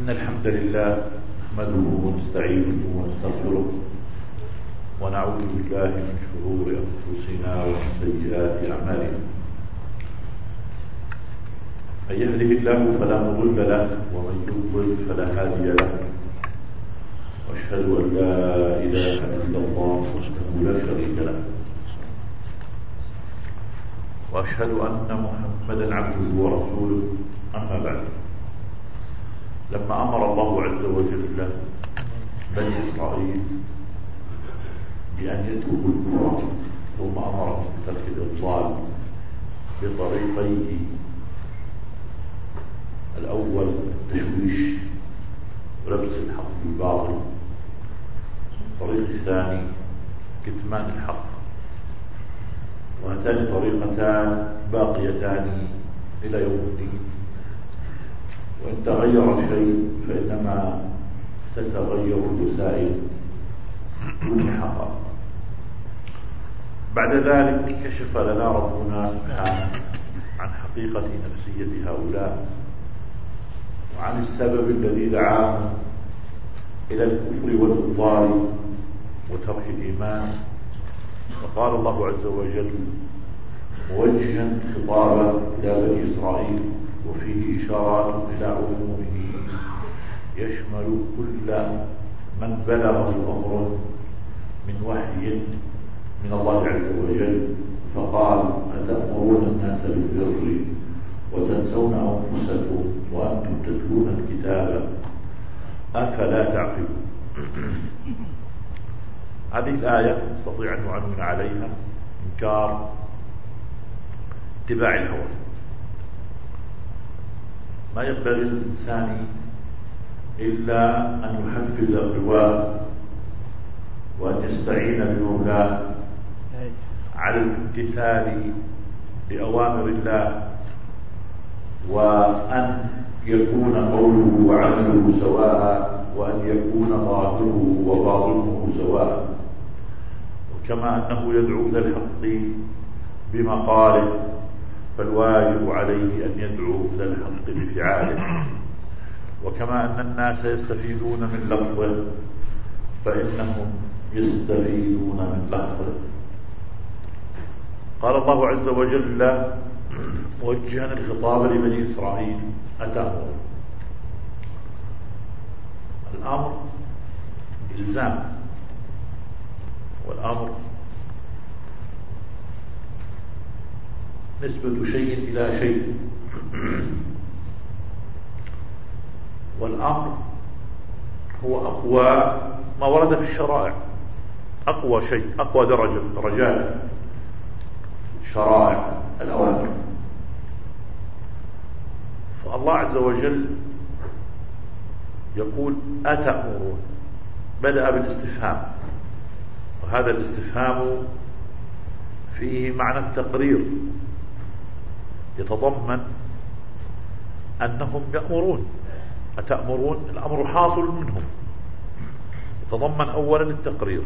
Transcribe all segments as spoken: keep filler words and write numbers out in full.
إن الحمد لله نحمده ونستعينه ونستغفره ونعوذ بالله من شرور أنفسنا ومن سيئات أعمالنا. من يهده الله فلا مضل له ومن يضلل فلا هادي له، وأشهد أن لا إله إلا الله وحده لا شريك له، وأشهد أن محمدا عبده ورسوله. أما بعد، لما أمر الله عز وجل بني إسرائيل بأن يتركوا الكفر ثم أمرهم بترك الإضلال بطريقيه: الأول التشويش ولبس الحق بالباطل، الطريق الثاني كتمان الحق. وهاتان طريقتان باقيتان إلى يوم الدين، وإن تغير شيء فإنما تتغير الوسائل دون الحقائق. بعد ذلك كشف لنا ربنا سبحانه عن حقيقة نفسية هؤلاء وعن السبب الذي دعاهم إلى الكفر والإضلال وترك الإيمان. فقال الله عز وجل موجها خطابا إلى بني إسرائيل، وفيه إشارات إلى عمومه يشمل كل من بلغه الأمر من وحي من الله عز وجل. فقال: أتأمرون الناس بالبر وتنسون أنفسكم وأنتم تتلون الكتاب أفلا تعقلون. هذه الآية نستطيع أن نعنون عليها إنكار اتباع الهوى. ما ينبغي للإنسان إلا أن يحفز قواه وأن يستعين بمولاه على الامتثال لأوامر الله، وأن يكون قوله وعمله سواء، وأن يكون ظاهره وباطنه سواء. وكما أنه يدعو إلى الحق بمقاله، فالواجب عليه أن يدعو إلى الحق بفعاله. وكما أن الناس يستفيدون من لفظه فإنهم يستفيدون من لفظه. قال الله عز وجل موجها الخطاب لبني إسرائيل: أتأمر. الأمر إلزام، والأمر نسبة شيء إلى شيء، والأمر هو أقوى ما ورد في الشرائع، أقوى شيء، أقوى درجة درجات شرائع الأوامر. فالله عز وجل يقول: أتأمرون، بدأ بالاستفهام، وهذا الاستفهام فيه معنى التقرير، يتضمن أنهم يأمرون. أتأمرون، الأمر حاصل منهم، يتضمن أولا التقرير،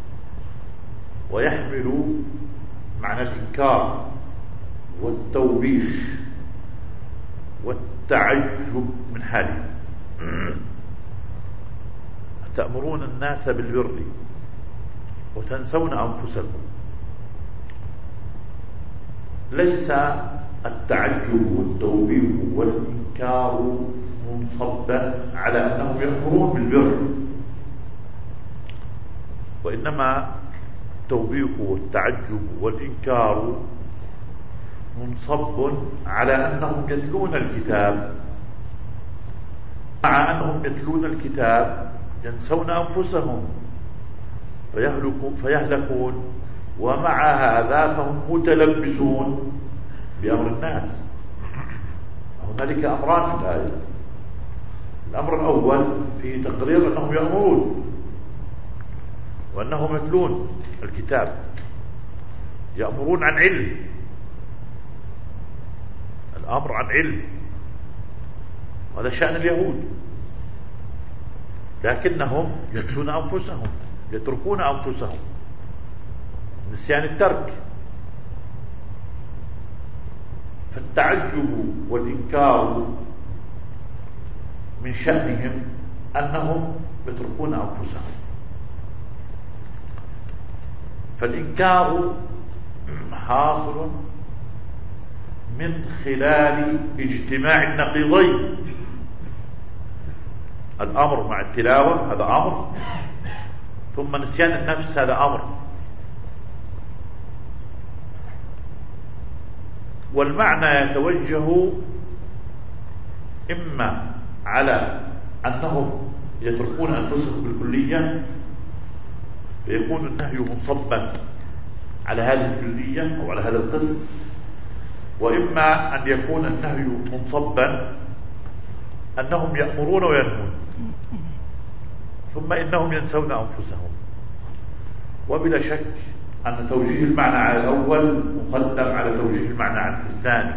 ويحمل معنى الإنكار والتوبيش والتعجب من حاله. أتأمرون الناس بالبر وتنسون أنفسكم. ليس التعجب والتوبيخ والإنكار منصبا على أنهم يأمرون بالبر، وإنما التوبيخ والتعجب والإنكار منصب على أنهم يتلون الكتاب. مع أنهم يتلون الكتاب ينسون أنفسهم فيهلكون، ومع هذا فهم متلبسون بأمر الناس. هنالك أمران في الآية. الأمر الأول فيه تقرير أنهم يأمرون وأنهم يتلون الكتاب، يأمرون عن علم، الأمر عن علم، وهذا شأن اليهود. لكنهم ينسون أنفسهم، يتركون أنفسهم، نسيان الترك. فالتعجب والإنكار من شأنهم أنهم يتركون أنفسهم. فالإنكار حاصل من خلال اجتماع النقيضين، الأمر مع التلاوة هذا أمر، ثم نسيان النفس هذا أمر. والمعنى يتوجه إما على أنهم يتركون أنفسهم بالكلية فيكون النهي منصبا على هذه الكلية أو على هذا القسم، وإما أن يكون النهي منصبا أنهم يأمرون وينهون ثم إنهم ينسون أنفسهم. وبلا شك أن توجيه المعنى على الأول مقدم على توجيه المعنى على الثاني.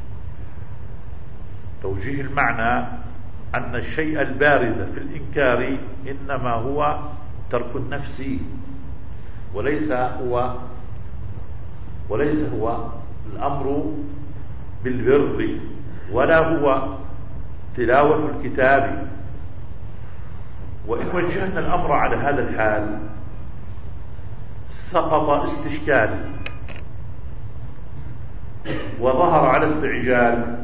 توجيه المعنى أن الشيء البارز في الإنكار إنما هو ترك النفس، وليس هو وليس هو الأمر بالبر، ولا هو تلاوة الكتاب. وإن وجهنا الأمر على هذا الحال سقط استشكال وظهر على استعجال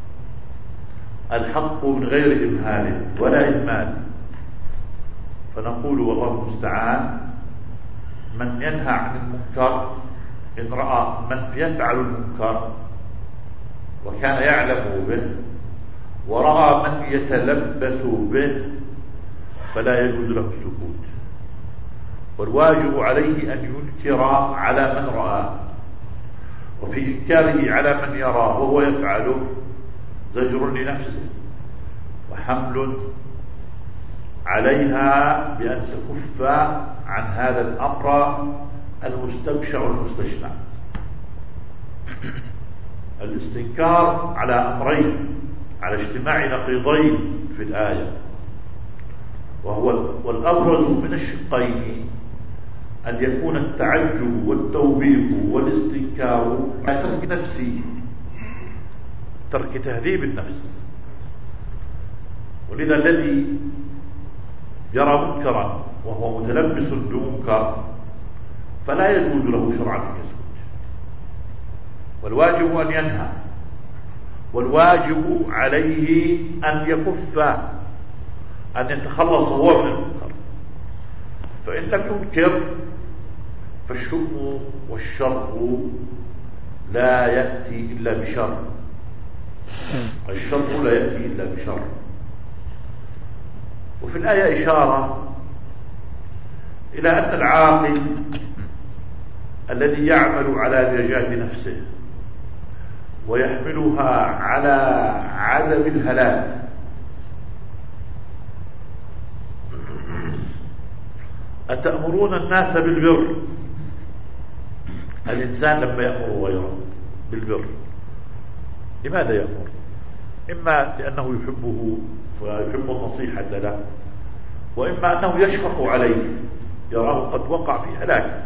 الحق من غير إمهال ولا إهمال. فنقول والله المستعان: من ينهى عن المنكر إن رأى من يفعل المنكر وكان يعلم به ورأى من يتلبس به فلا يجوز له السكوت، والواجب عليه أن ينكر على من رآه، وفي إنكاره على من يراه وهو يفعله زجر لنفسه وحمل عليها بأن تكف عن هذا الأمر المستبشع المستشنع. الاستنكار على أمرين، على اجتماع نقيضين في الآية، وهو والأبرز من الشقين أن يكون التعجب والتوبيخ والاستنكار على ترك نفسي، ترك تهذيب النفس. ولذا الذي يرى منكرا وهو متلبس بمنكر فلا يجوز له شرعا أن يسكت، والواجب أن ينهى، والواجب عليه أن يكف، أن يتخلص هو من المنكر. فإن لم ينكر فالشؤم والشر لا يأتي إلا بشر، الشر لا يأتي إلا بشر. وفي الآية إشارة إلى أن العاقل الذي يعمل على نجاة نفسه ويحملها على عدم الهلاك أتأمرون الناس بالبر. الإنسان لما يأمر غيره بالبر لماذا يأمر؟ إما لأنه يحبه ويحب النصيحة له، وإما أنه يشفق عليه، يراه قد وقع في هلاك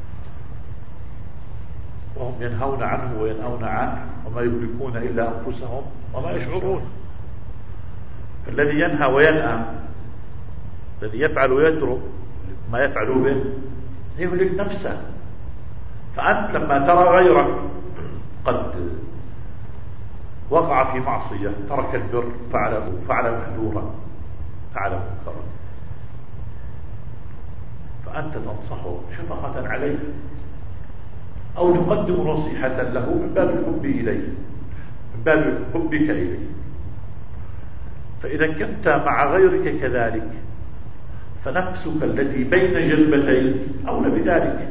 وهم ينهون عنه وينهون عنه وما يملكون إلا أنفسهم وما يشعرون. فالذي ينهى وينأى، الذي يفعل ويترك ما يفعل به يهلك نفسه. فأنت لما ترى غيرك قد وقع في معصية، ترك البر، فعله فعل محذورا، فعل منكرا، فأنت تنصحه شفقة عليه أو تقدم نصيحة له من باب الحب إليه، من باب حبك إليه. فإذا كنت مع غيرك كذلك فنفسك التي بين جذبتين أولى بذلك،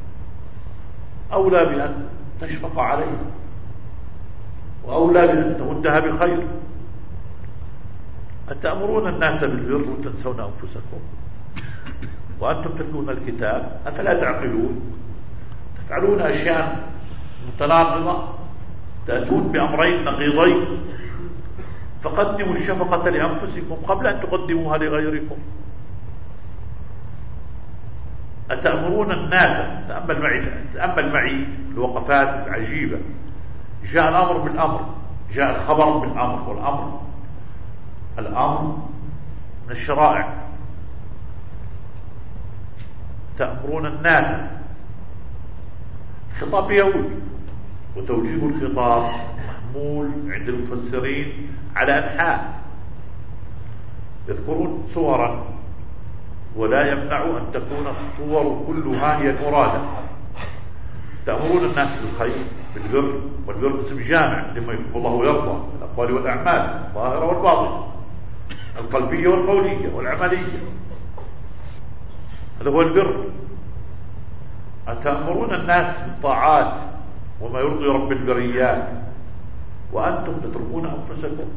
أولى بأن تشفق عليه، وأولى بأن تمدها بخير. أتأمرون الناس بالبر وتنسون أنفسكم وأنتم تتلون الكتاب أفلا تعقلون؟ تفعلون أشياء متناقضة، تأتون بأمرين نقيضين، فقدموا الشفقة لأنفسكم قبل أن تقدموها لغيركم. أتأمرون الناس، تأمل معي تأمل معي الوقفات العجيبة. جاء الأمر بالأمر، جاء الخبر بالأمر، والأمر الأمر من الشرائع. تأمرون الناس، خطاب يهود، وتوجيه الخطاب محمول عند المفسرين على أنحاء، يذكرون صورا ولا يمنع أن تكون الصور كلها هي المرادة. تأمرون الناس بالخير بالبر، والبر اسم جامع لما يحب الله ويرضى، الأقوال والأعمال الظاهرة والباطنة، القلبية والقولية والعملية، هذا هو البر. أتأمرون الناس بالطاعات وما يرضي رب البريات وأنتم تتركون أنفسكم.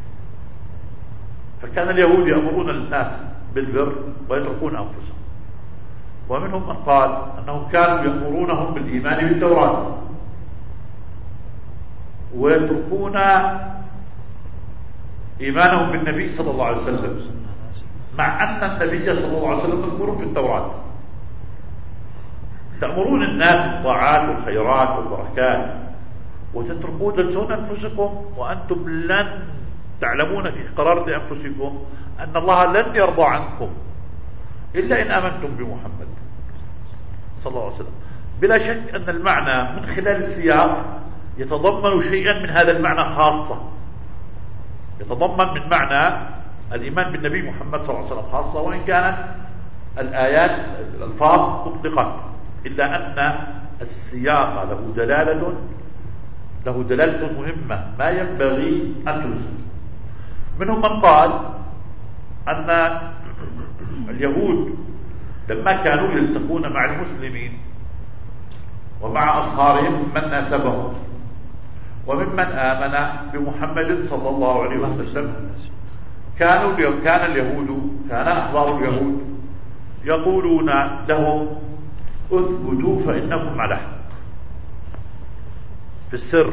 فكان اليهود يأمرون الناس بالبر ويتركون أنفسهم، ومنهم من قال أنهم كانوا يأمرونهم بالإيمان بالتوراة ويتركون إيمانهم بالنبي صلى الله عليه وسلم، مع أن النبي صلى الله عليه وسلم مذكور في التوراة. تأمرون الناس بالطاعات والخيرات والبركات وتتركون تنسون أنفسكم وأنتم لن تعلمون في قرارة أنفسكم أن الله لن يرضى عنكم إلا إن آمنتم بمحمد صلى الله عليه وسلم. بلا شك أن المعنى من خلال السياق يتضمن شيئا من هذا المعنى خاصة، يتضمن من معنى الإيمان بالنبي محمد صلى الله عليه وسلم خاصة، وإن كانت الآيات الألفاظ مطلقات، إلا أن السياق له دلالة له دلالة مهمة ما ينبغي أن تنسى. منهم من قال أن اليهود لما كانوا يلتقون مع المسلمين ومع أصهارهم من ناسبهم وممن آمن بمحمد صلى الله عليه وسلم، كانوا كان اليهود كان أحبار اليهود يقولون لهم اثبتوا فإنكم على حق في السر،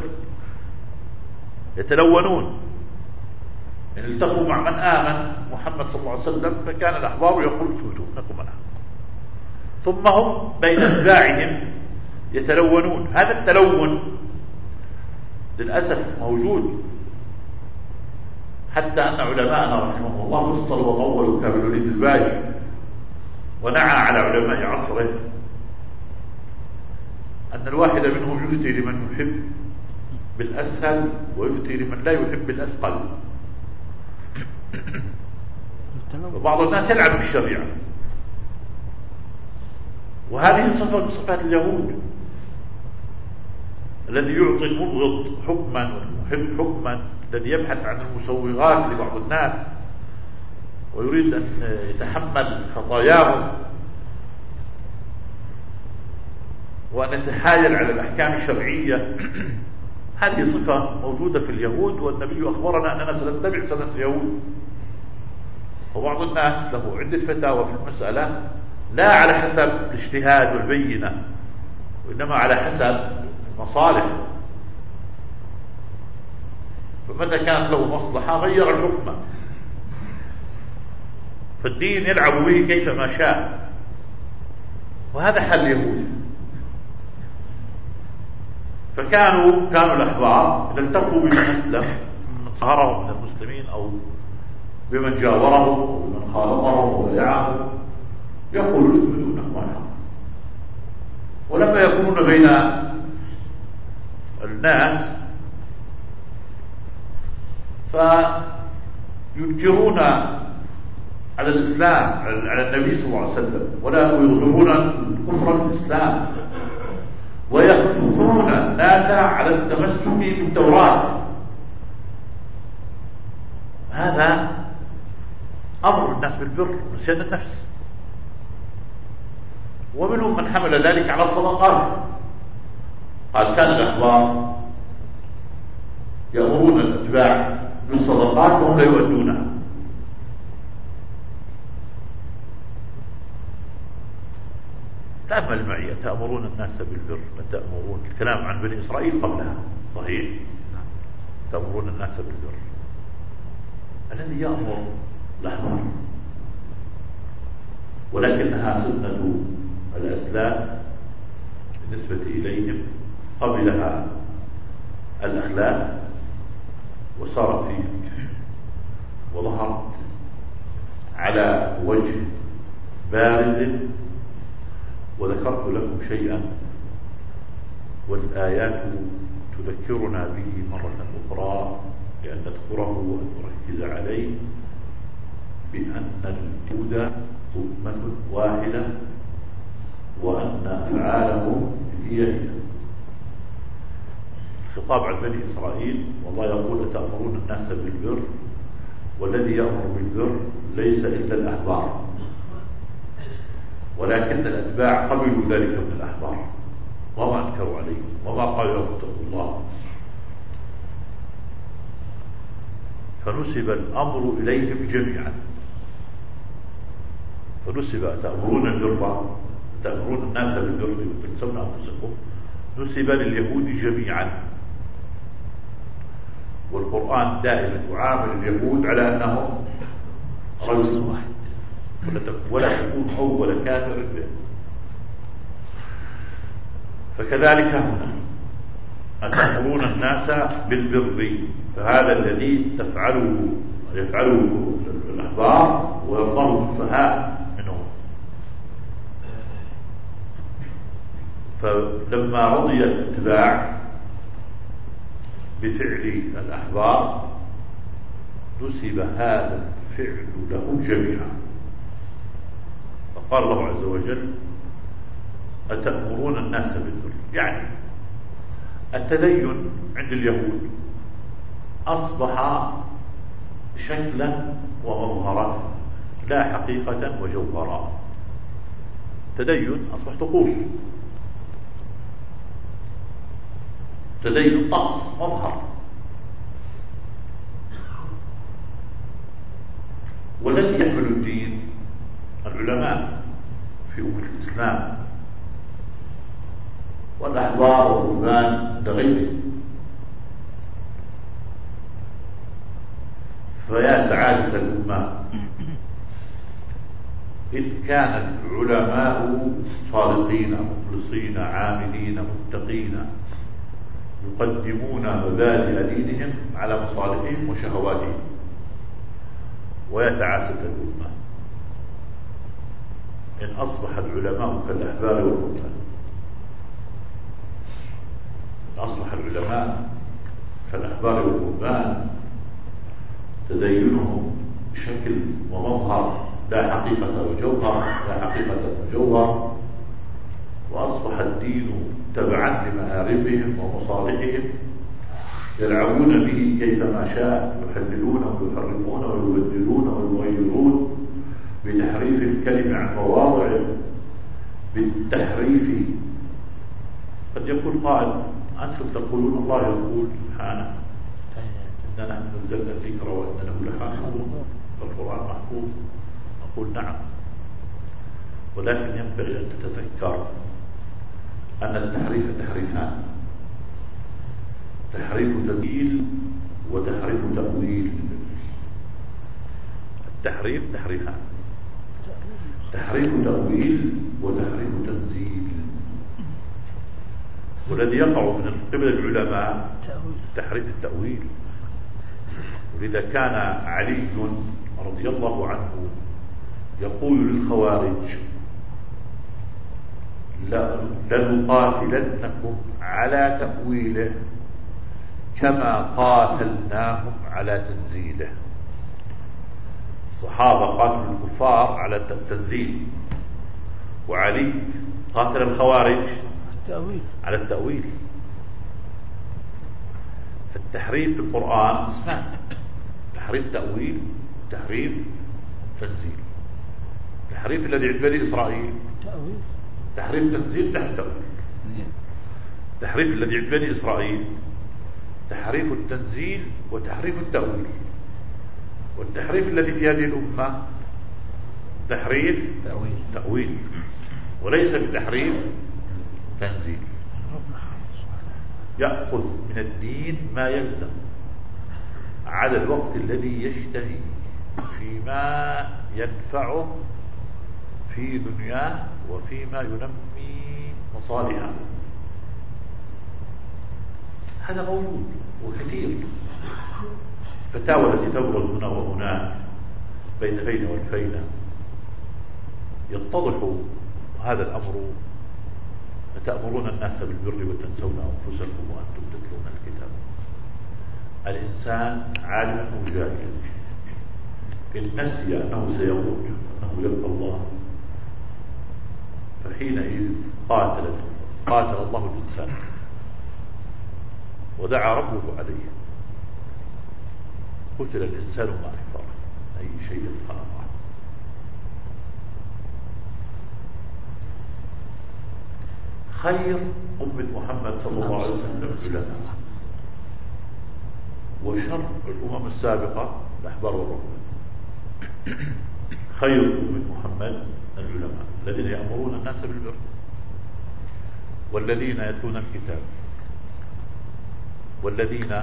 يتلونون إن التقوا مع من آمن محمد صلى الله عليه وسلم، فكان الأحبار يقول اثبتوا إنكم على حق، ثم هم بين أتباعهم يتلونون. هذا التلون للأسف موجود، حتى أن علماءنا رحمهم الله فصلوا وطولوا كابن الوليد الباجي ونعى على علماء عصره أن الواحد منهم يفتي لمن يحب بالأسهل ويفتي لمن لا يحب بالأثقل. وبعض الناس يلعب بالشريعة، وهذه صفة من صفات اليهود، الذي يعطي المبغض حكما والمحب حكما، الذي يبحث عن المسوغات لبعض الناس ويريد أن يتحمل خطاياهم وأن يتحايل على الأحكام الشرعية. هذه صفة موجودة في اليهود، والنبي أخبرنا أننا سنتبع سنة اليهود. وبعض الناس له عدة فتاوى في المسألة لا على حسب الاجتهاد والبينة، وإنما على حسب المصالح، فمتى كانت له مصلحة غير الحكم، فالدين يلعب به كيفما شاء، وهذا حل اليهود. فكانوا كانوا الأحبار إذا التقوا بمن أسلم من صهرهم من المسلمين أو بمن جاورهم أو بمن خالطهم وبايعهم يقولوا اثبتوا نحو، ولما يكونون بين الناس فينكرون على الإسلام على النبي صلى الله عليه وسلم، ولا يظهرون كفر الإسلام، ويحثون الناس على التمسك بالتوراة. هذا أمر الناس بالبر ونسيان النفس. ومنهم من حمل ذلك على الصدقات، قال كان الأحبار يأمرون الأتباع بالصدقات وهم لا يؤدونها. تأمل معي، تأمرون الناس بالبر، تأمرون الكلام عن بني إسرائيل قبلها صحيح، تأمرون الناس بالبر. الذي يأمر الأحبار، ولكنها سنة الأسلاف بالنسبة إليهم، قبلها الأخلاف وصارت في وظهرت على وجه بارز، وذكرت لكم شيئا والآيات تذكرنا به مرة أخرى لأن نذكره وأن نركز عليه، بأن اليهود أمة واحدة وأن أفعالهم هي هي. خطاب عن بني إسرائيل، والله يقول أتأمرون الناس بالبر، والذي يأمر بالبر ليس إلا الأحبار، ولكن الأتباع قبلوا ذلك من الأحبار وما أنكروا عليه وما قالوا لهم اتقوا الله، فنسب الأمر إليهم جميعا. فنسب تأمرون البر، تأمرون الناس بالبر وتنسون أنفسكم، نسب لليهود جميعا. والقرآن دائما يعامل اليهود على أنهم رجل واحد، ولا تكون أول كافر به. فكذلك هنا أتأمرون الناس بالبر، فهذا الذي تفعله يفعله الأحبار ويرضاه السفهاء منهم. فلما رضي الاتباع بفعل الأحبار نسب هذا الفعل له جميعا. فقال الله عز وجل أتأمرون الناس بالبر، يعني التدين عند اليهود أصبح شكلا ومظهرا لا حقيقة وجوهرا. تدين أصبح طقوس، تدين طقس مظهر. والذي يحمل الدين العلماء في أمة الإسلام والأحبار والرهبان لغيره. فيا سعادة الأمة إن كان العلماء صادقين مخلصين عاملين متقين يقدمون مبادئ دينهم على مصالحهم وشهواتهم. ويا تعاسة الأمة إن أصبح العلماء كالأحبار والرهبان، أصبح العلماء كالأحبار والرهبان تدينهم شكل ومظهر لا حقيقة وجوهر، لا حقيقة وجوهر، وأصبح الدين تبعا لمآربهم ومصالحهم يلعبون به كيفما شاء، يحللون ويحرمون ويبدلون ويغيرون بتحريف الكلمة عن مواضعه، بالتحريف. قد يقول قائل أنتم تقولون الله يقول سبحانه إننا نحن نزلنا الذكر وإننا له لحافظون، فالقرآن محفوظ. نقول نعم، ولكن ينبغي أن تتذكر أن التحريف تحريفان: تحريف تبديل وتحريف تأويل. التحريف تحريفان: تحريف تأويل وتحريف تنزيل. والذي يقع من قبل العلماء تحريف التأويل. ولذا كان علي رضي الله عنه يقول للخوارج: لنقاتلنكم على تأويله كما قاتلناهم على تنزيله. الصحابة قاتلوا الكفار على التنزيل، وعلي قاتل الخوارج على التأويل. فالتحريف في القرآن اسمان: تحريف تأويل وتحريف تنزيل. التحريف الذي عند بني إسرائيل تأويل، تحريف تنزيل، تحريف تأويل. التحريف الذي عند بني إسرائيل تحريف التنزيل وتحريف التأويل. والتحريف الذي في هذه الأمة تحريف تأويل, تأويل وليس بتحريف تنزيل. يأخذ من الدين ما يلزم على الوقت الذي يشتهي فيما ينفعه في دنياه وفيما ينمي مصالحه. هذا موجود وكثير. الفتاوى التي تبرز هنا وهناك بين فينا والفينا يتضح هذا الأمر: أتأمرون الناس بالبر وتنسون أنفسكم وأنتم تتلون الكتاب. الإنسان عالم وجاهل، إن نسي أنه سيموت، أنه يلقى الله، فحينئذ قاتل قاتل الله الإنسان ودعا ربه عليه. قتل الإنسان ما أكفره، أي شيء خلقه. خير أمة محمد صلى الله عليه وسلم العلماء، وشر الأمم السابقة الأحبار والرهبان. خير أمة محمد العلماء الذين يأمرون الناس بالبر والذين يتلون الكتاب والذين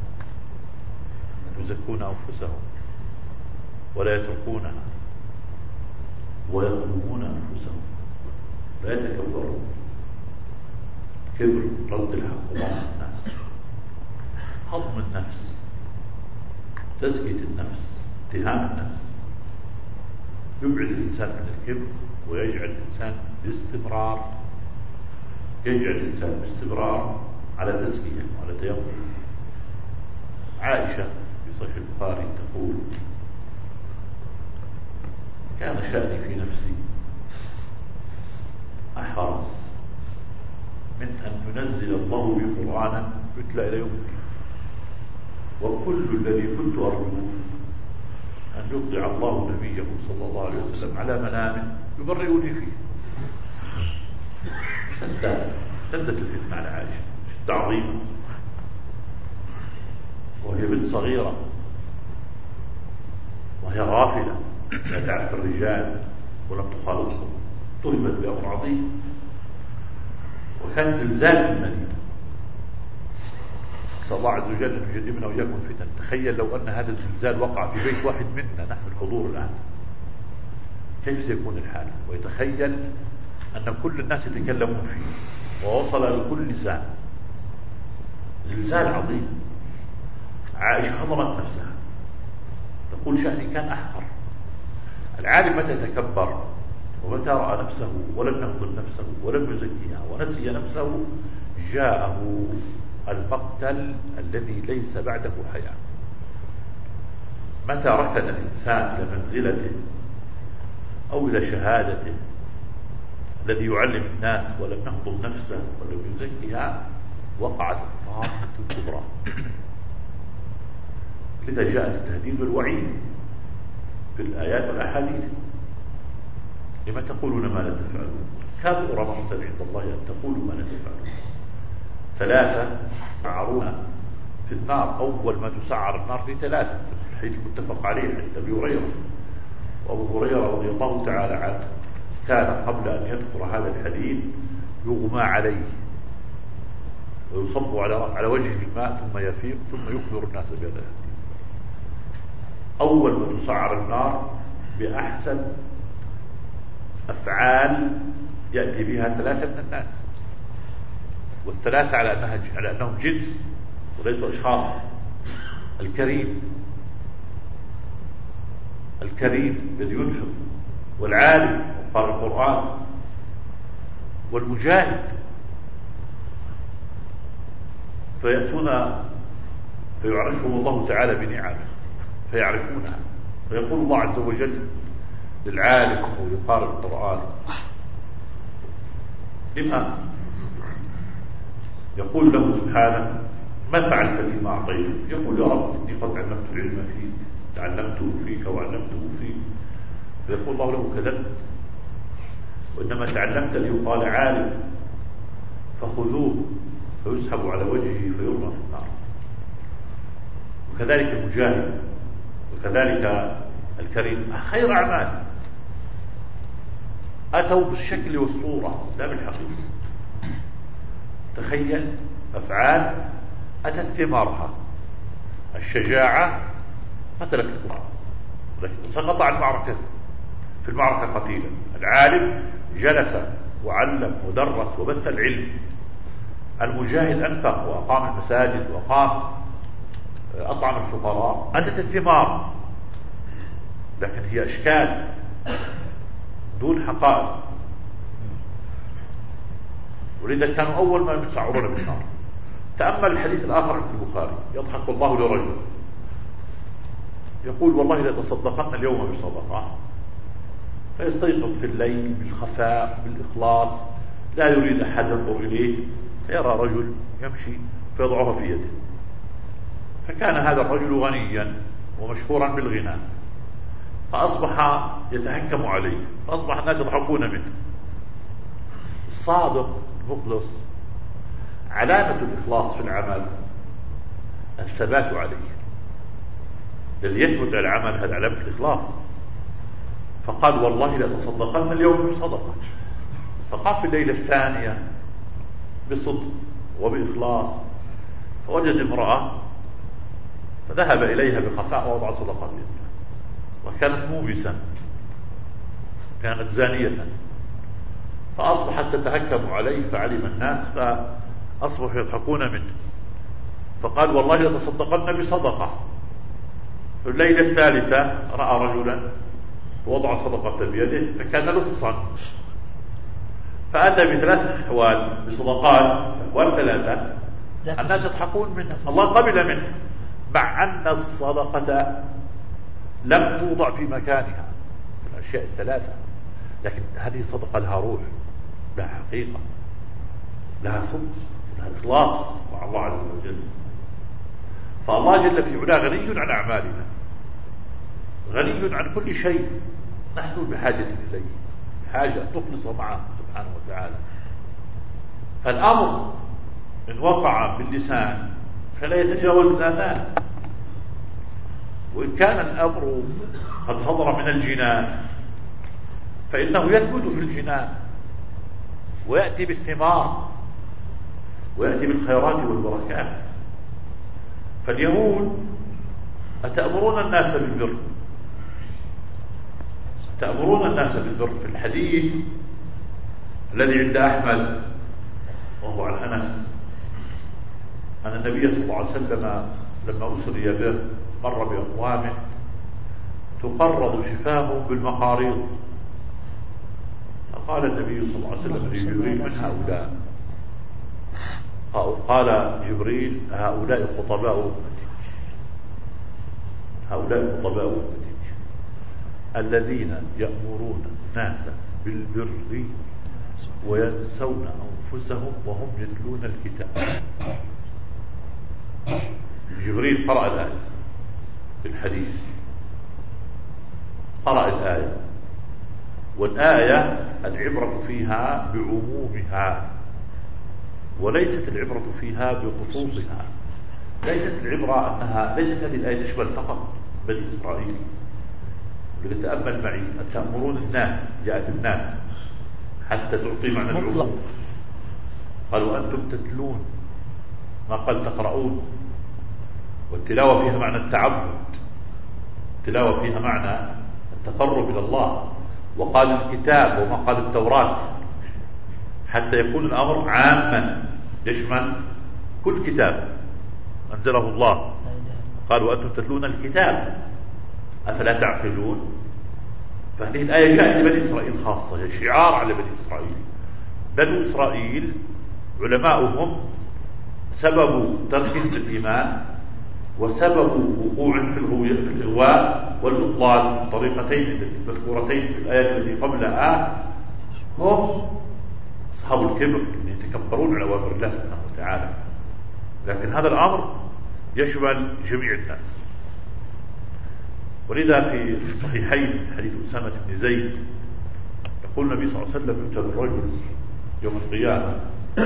يزكون أنفسهم ولا يتركونها ويظلمون أنفسهم، لا يتكبرون. كبر رد الحق وضعف الناس، هضم النفس، تزكية النفس، اتهام النفس، يبعد الإنسان من الكبر ويجعل الإنسان باستمرار يجعل الإنسان باستمرار على تزكية وعلى تيقظ. عائشة في صحيح البخاري تقول: كان شأني في نفسي أحرص من أن ينزل الله بي قرآنا يتلى إلى يوم، وكل الذي كنت أرجو أن يطلع الله نبيه صلى الله عليه وسلم على منام يبرئني فيه. شدت شدت الفتنة على عائشة شدة عظيمة، وهي بنت صغيرة وهي غافلة لا تعرف الرجال ولم تخالطهم، طلبت بأمر عظيم، وكان زلزال في المدينة. نسأل الله عز وجل أن يجنبنا وإياكم الفتن. تخيل لو أن هذا الزلزال وقع في بيت واحد منا نحن الحضور الآن، كيف سيكون الحال؟ ويتخيل أن كل الناس يتكلمون فيه ووصل لكل لسان. زلزال عظيم. عائشة حضرت نفسها تقول: شأني كان أحقر. العالم متى تكبر ومتى رأى نفسه ولم يفضل نفسه ولم يزكيها ونسي نفسه جاءه المقتل الذي ليس بعده حياة. متى ركن الإنسان إلى منزلته أو إلى شهادته الذي يعلم الناس ولم يهضم نفسه ولم يزكيها وقعت الطامة الكبرى. لذا جاء التهديد والوعيد في الآيات والأحاديث: لما تقولون ما لا تفعلون، كبر مقتا عند الله أن تقولوا ما لا تفعلون. ثلاثة يسعرون في النار، أول ما تسعر النار في ثلاثة، الحديث المتفق عليه عند أبي هريرة. وأبو هريرة رضي الله تعالى عنه كان قبل أن يذكر هذا الحديث يغمى عليه ويصب على على وجهه الماء ثم يفيق ثم يخبر الناس بهذا الحديث. أول ما تسعر النار بأحسن أفعال يأتي بها ثلاثة من الناس، والثلاثة على أنها على أنهم جنس وليسوا أشخاص: الكريم الكريم الذي ينفق، والعالم وقارئ القرآن، والمجاهد. فيأتون فيعرفهم الله تعالى بنعمه فيعرفونها، فيقول الله عز وجل للعالم ولقارئ القرآن: لما يقول له سبحانه: ما فعلت فيما أعطيتك؟ يقول: يا رب إني قد علمت العلم فيك، تعلمته فيك وعلمته فيك. فيقول الله له: كذبت، وإنما تعلمت ليقال عالم، فخذوه فيسحب على وجهه فيرمى في النار. وكذلك المجاهد، وكذلك الكريم. خير أعمال أتوا بالشكل والصورة لا بالحقيقة. تخيل أفعال أتت ثمارها: الشجاعة قتلت الكفار سقط عن المعركة في المعركة قتيلا، العالم جلس وعلم ودرس وبث العلم، المجاهد أنفق وأقام المساجد وأقام أطعم الفقراء، أتت الثمار، لكن هي أشكال دون حقائق. ولذا كانوا أول ما يسعرون بالنار. تأمل الحديث الآخر في البخاري: يضحك الله لرجل يقول والله لتصدقن اليوم بصدقة، فيستيقظ في الليل بالخفاء بالإخلاص، لا يريد أحد ينظر إليه، فيرى رجل يمشي فيضعها في يده. فكان هذا الرجل غنيا ومشهورا بالغنى، فأصبح يتهكم عليه، فأصبح الناس يضحكون منه. الصادق المخلص علامة الإخلاص في العمل الثبات عليه. الذي يثبت على العمل هذا علامة الإخلاص. فقال والله لتصدقن اليوم بصدقة، فقام في الليلة الثانية بصدق وبإخلاص، فوجد امرأة فذهب إليها بخفاء ووضع صدقة بيدها، وكانت موبسا، كانت زانية، فأصبحت تتهكم عليه، فعلم الناس فأصبحوا يضحكون منه. فقال والله لتصدقن بصدقة. في الليلة الثالثة رأى رجلا ووضع صدقة بيده فكان لصا، فأتى بثلاث أحوال بصدقات، أحوال ثلاثة، الناس يضحكون منه، الله قبل منه، مع أن الصدقة لم توضع في مكانها في الأشياء الثلاثة، لكن هذه صدقة لها روح، لها حقيقة، لها صدق، لها إخلاص مع الله عز وجل. فالله جل في علاه غني عن أعمالنا، غني عن كل شيء نحن بحاجة إليه، بحاجة أن نخلص معه سبحانه وتعالى. فالأمر إن وقع باللسان فلا يتجاوز الآنان، وإن كان الأمر قد صدر من الجنان فإنه يثبت في الجنان ويأتي بالثمار ويأتي بالخيرات والبركات. فاليهود: أتأمرون الناس بالبر، تأمرون الناس بالبر. في الحديث الذي عند أحمد وهو عن أنس أن النبي صلى الله عليه وسلم لما أسري به مر بأقوام تقرض شفاههم بالمقاريض، فقال النبي صلى الله عليه وسلم لجبريل: من هؤلاء؟ قال جبريل: هؤلاء خطباء أمتي، هؤلاء خطباء أمتي الذين يأمرون الناس بالبر وينسون أنفسهم وهم يتلون الكتاب. جبريل قرأ الآية في الحديث، قرأ الآية، والآية العبرة فيها بعمومها وليست العبرة فيها بخصوصها. ليست العبرة أنها ليست هذه الآية تشمل فقط بني إسرائيل. لتأمل معي: أتأمرون الناس، جاءت الناس حتى تعطي معنى العموم. قالوا أنتم تتلون، ما قال تقرؤون. والتلاوة فيها معنى التعبد، التلاوة فيها معنى التقرب إلى الله. وقال الكتاب وما قال التوراة، حتى يكون الأمر عاما يشمل كل كتاب أنزله الله. قالوا أنتم تتلون الكتاب أفلا تعقلون. فهذه الآية جاءت لبني إسرائيل خاصة، هي شعار على بني إسرائيل. بنو إسرائيل علماؤهم سبب تركهم للإيمان وسبب وقوع في الإغواء والإضلال الطريقتين المذكورتين في الآيات التي قبلها هم أصحاب الكبر اللي يتكبرون على أوامر الله سبحانه وتعالى. لكن هذا الأمر يشمل جميع الناس. ولذا في الصحيحين حديث أسامة بن زيد يقول النبي صلى الله عليه وسلم: يؤتى بالرجل يوم القيامة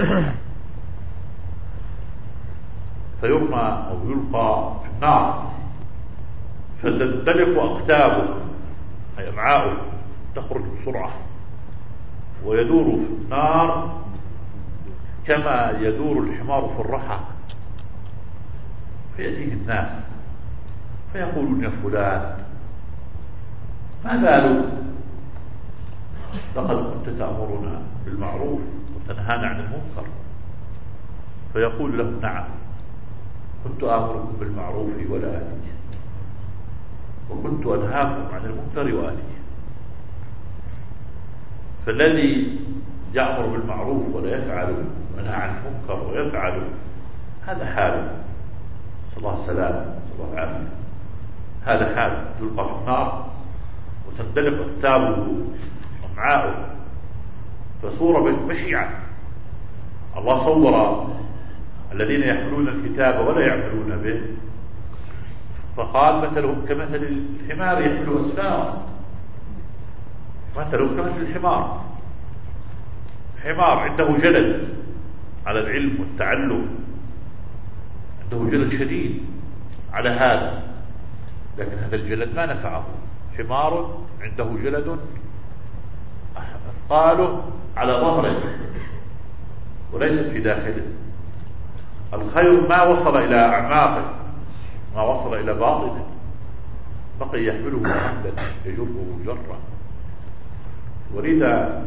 فيرمى أو يلقى في النار فتندلق أقتابه أي أمعاؤه، تخرج بسرعة ويدور في النار كما يدور الحمار في الرحى. فيأتيه الناس فيقولون: يا فلان ما بالك؟ لقد كنت تأمرنا بالمعروف وتنهانا عن المنكر. فيقول له: نعم، كنت آمركم بالمعروف ولا آتي، وكنت أنهاكم عن المنكر وآتي. فالذي يأمر بالمعروف ولا يفعل، وينهى عن المنكر ويفعل، هذا حاله، صلى الله السلامة صلى الله العافية، هذا حاله يلقى في النار وتندلق أكتابه وامعاؤه. فصورة بشعة. الله صور الذين يحملون الكتاب ولا يعملون به، فقال مثلهم كمثل الحمار يحمل أسفارا، مثلهم كمثل الحمار. حمار عنده جلد على العلم والتعلم، عنده جلد شديد على هذا، لكن هذا الجلد ما نفعه. حمار عنده جلد أثقاله على ظهره وليست في داخله. الخير ما وصل إلى أعماقه، ما وصل إلى باطنه، بقي يحمله حملا يجره جرا. ولذا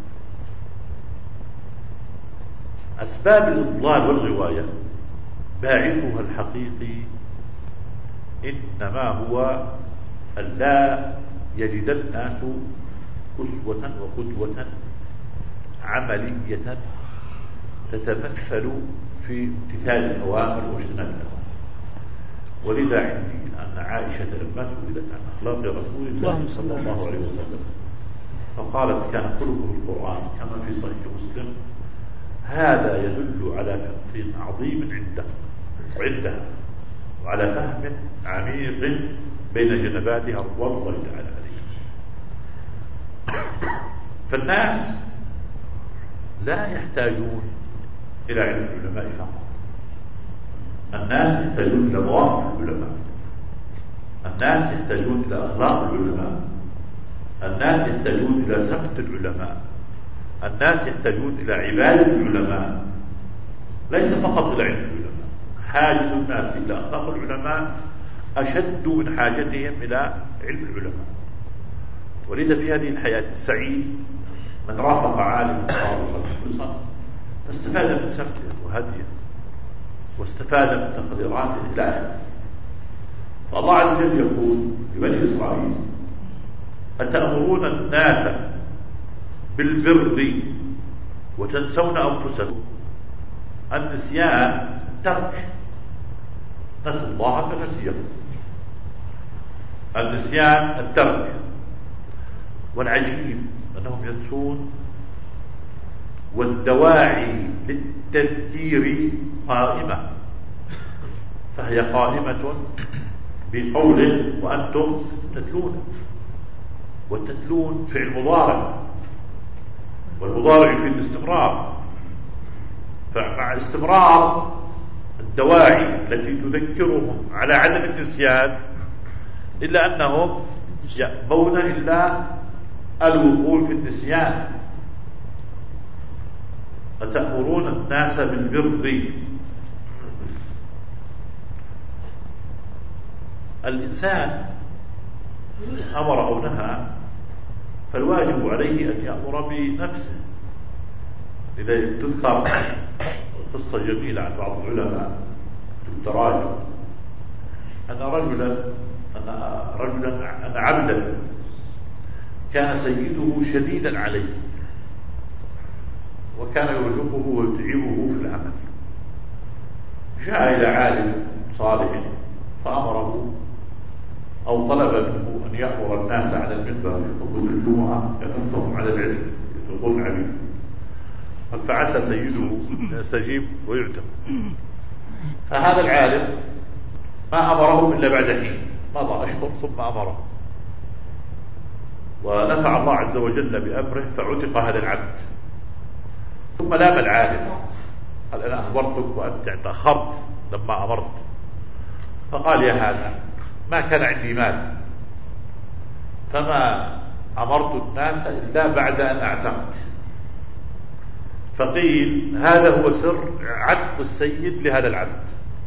أسباب الإضلال والغواية باعثها الحقيقي إنما هو أن لا يجد الناس أسوة وقدوة عملية تتمثل في امتثال الأوامر واجتناب النواهي. ولذا عندي أن عائشة لما سئلت عن أخلاق رسول الله صلى الله عليه وسلم فقالت كان خلقه القرآن كما في صحيح مسلم. هذا يدل على فقه عظيم عنده عندها وعلى فهم عميق بين جنباتها رضوان الله تعالى عليه. فالناس لا يحتاجون إلى علم العلماء فقط، الناس يحتاجون إلى مواقف العلماء، الناس يحتاجون إلى أخلاق العلماء، الناس يحتاجون إلى سمت العلماء، الناس يحتاجون إلى عبادة العلماء، ليس فقط إلى علم العلماء. حاجة الناس إلى أخلاق العلماء أشد من حاجتهم إلى علم العلماء. ولذا في هذه الحياة السعيد من رافق عالم صالحا مخلصا فاستفاد من سمته وهديه واستفاد من تقديراته إلى آخره. فالله عز وجل يقول لبني إسرائيل أتأمرون الناس بالبر وتنسون أنفسكم. النسيان ترك، نسوا الله فنسيهم. النسيان الترك. والعجيب أنهم ينسون والدواعي للتذكير قائمة، فهي قائمة بقوله وأنتم تتلون، والتتلون فعل مضارع، والمضارع في الاستمرار. فمع استمرار الدواعي التي تذكرهم على عدم النسيان إلا أنهم يأبون إلا الوقوع في النسيان. أتأمرون الناس بالبر. الإنسان أمر أو نهى فالواجب عليه أن يأمر بنفسه. إذا تذكر قصة جميلة عن بعض العلماء في التراجم أن رجلا أن رجلا أن عبدا كان سيده شديدا عليه وكان يرهقه ويتعبه في العمل. جاء إلى عالم صالح فأمره أو طلب منه أن يأمر الناس على المنبر في خطبة الجمعة يحثهم على العلم يطلقون العبيد. فعسى سيده أن يستجيب ويعتم. فهذا العالم ما أمره إلا بعد حين، مضى أشهر ثم أمره، ونفع الله عز وجل بأمره فعتق هذا العبد. ثم لام العالم قال أنا أخبرتك وأنت تأخرت لما أمرت. فقال يا هذا ما كان عندي مال فما أمرت الناس إلا بعد أن أعتقت. فقيل هذا هو سر عتق السيد لهذا العبد،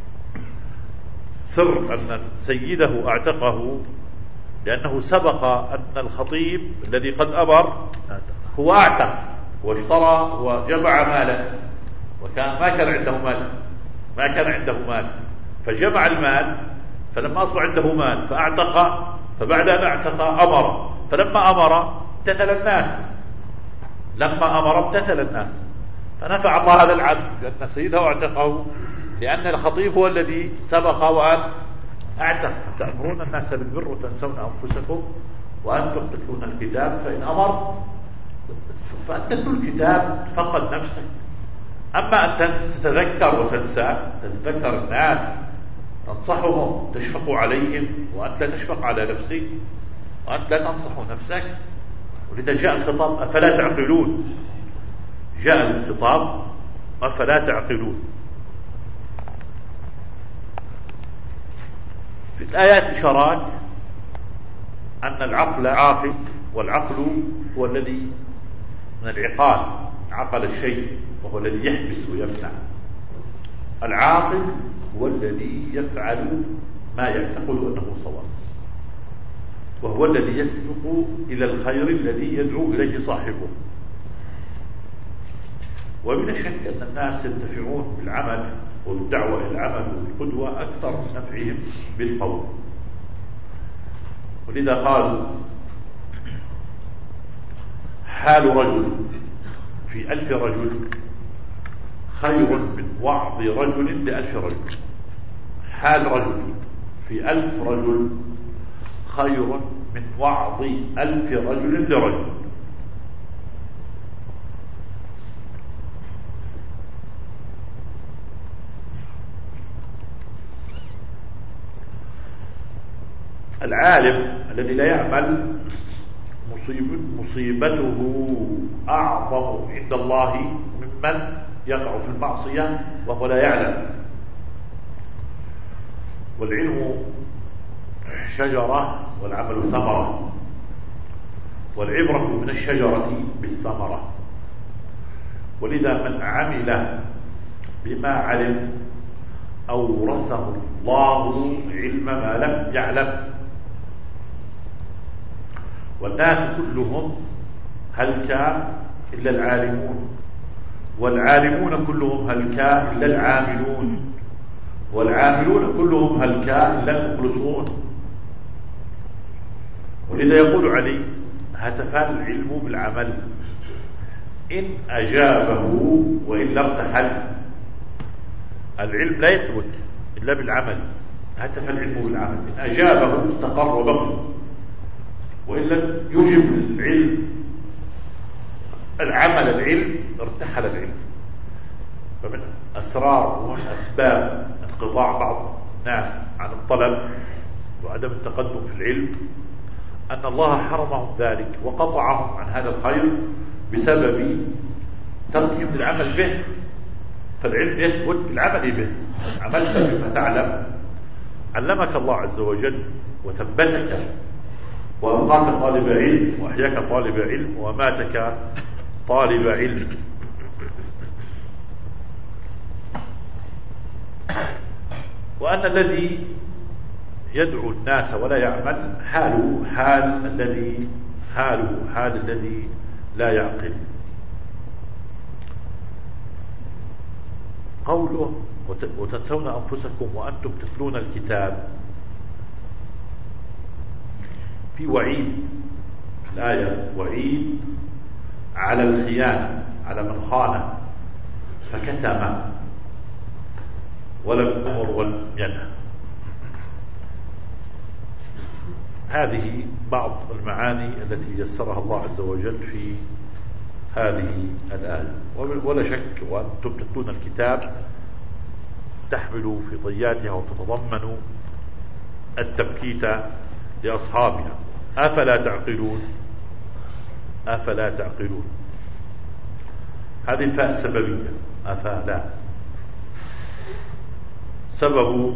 سر أن سيده أعتقه لأنه سبق أن الخطيب الذي قد أمر هو أعتق واشترى وجمع ماله، وكان ما كان عنده مال ما كان عنده مال فجمع المال، فلما أصبح عنده مال فأعتق، فبعد أن أعتق أمر، فلما أمر امتثل الناس، لما أمر امتثل الناس، فنفع الله هذا العبد لأن سيده اعتقه، لأن الخطيب هو الذي سبق وأن أعتق. تأمرون الناس بالبر وتنسون أنفسكم وأنتم تتلون الكتاب، فإن أمر فأن تتلو الكتاب فقد نفسك. أما أن تتذكر وتنسى، تتذكر الناس، تنصحهم، تشفق عليهم، وأنت لا تشفق على نفسك، وأنت لا تنصح نفسك. ولذا جاء الخطاب أفلا تعقلون، جاء الخطاب أفلا تعقلون. في الآيات إشارات أن العقل عاقل، والعقل هو الذي من العقال، عقل الشيء وهو الذي يحبس ويمنع. العاقل هو الذي يفعل ما يعتقد أنه صواب، وهو الذي يسبق إلى الخير الذي يدعو إليه صاحبه. ومن الشك أن الناس ينتفعون بالعمل والدعوة إلى العمل والقدوة أكثر من نفعهم بالقول. ولذا قال حال رجل في ألف رجل خير من وعظ رجل لألف رجل. حال رجل في ألف رجل خير من وعظ ألف رجل لرجل. العالم الذي لا يعمل مصيبته أعظم عند الله ممن يقع في المعصية وهو لا يعلم. والعلم شجرة والعمل ثمرة، والعبرة من الشجرة بالثمرة. ولذا من عمل بما علم أورثه الله علم ما لم يعلم. والناس كلهم هلك إلا العالمون، والعالمون كلهم هلك إلا العاملون، والعاملون كلهم هلك إلا المخلصون. ولذا يقول علي هتف العلم بالعمل إن أجابه وإلا ارتحل. العلم لا يثبت إلا بالعمل. هتف العلم بالعمل، إن أجابه استقر وبقي، وإلا يجب العلم العمل العلم ارتحل العلم. فمن أسرار ومن أسباب انقطاع بعض الناس عن الطلب وعدم التقدم في العلم أن الله حرمهم ذلك وقطعهم عن هذا الخير بسبب تركهم العمل به. فالعلم يثبت بالعمل به. عملت بما تعلم، علمك الله عز وجل وثبتك وأبقاك طالب علم وأحياك طالب علم وماتك طالب علم. وأن الذي يدعو الناس ولا يعمل حاله حال الذي حاله حال الذي لا يعقل. قوله وتنسون أنفسكم وأنتم تتلون الكتاب، في وعيد في الآية، وعيد على الخيانة، على من خان فكتم ولم يأمر ولم ينهى. هذه بعض المعاني التي يسرها الله عز وجل في هذه الآية. ولا شك وأنتم تتلون الكتاب تحمل في طياتها وتتضمن التبكيت لأصحابها. أفلا تعقلون، أفلا تعقلون. هذه الفاء السببية، أفلا. سبب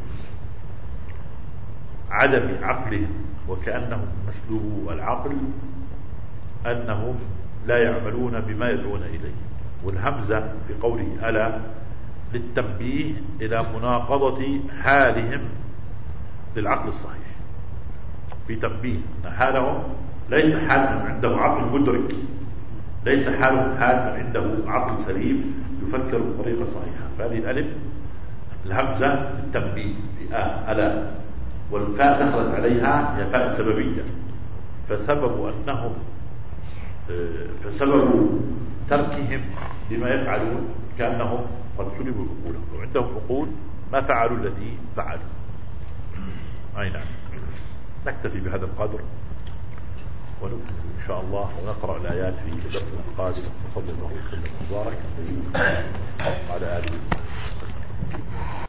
عدم عقلهم وكأنهم مسلوب العقل أنهم لا يعملون بما يدعون إليه. والهمزة في قوله ألا للتنبيه إلى مناقضة حالهم للعقل الصحيح. في تنبيه أن حالهم ليس حال من عنده عقل مدرك، ليس حالهم حال من عنده عقل سليم يفكر بطريقة صحيحة. فهذه الألف الهمزة التنبيه في آه ألا، والفاء دخلت عليها هي فاء سببية، فسبب أنهم فسبب تركهم لما يفعلون كأنهم قد سلبوا عقولهم، وعندهم عقول ما فعلوا الذي فعلوا. أي نعم. نكتفي بهذا القدر ونكمل إن شاء الله ونقرأ الآيات في درسنا القادم. صلى الله وسلم وبارك على آله.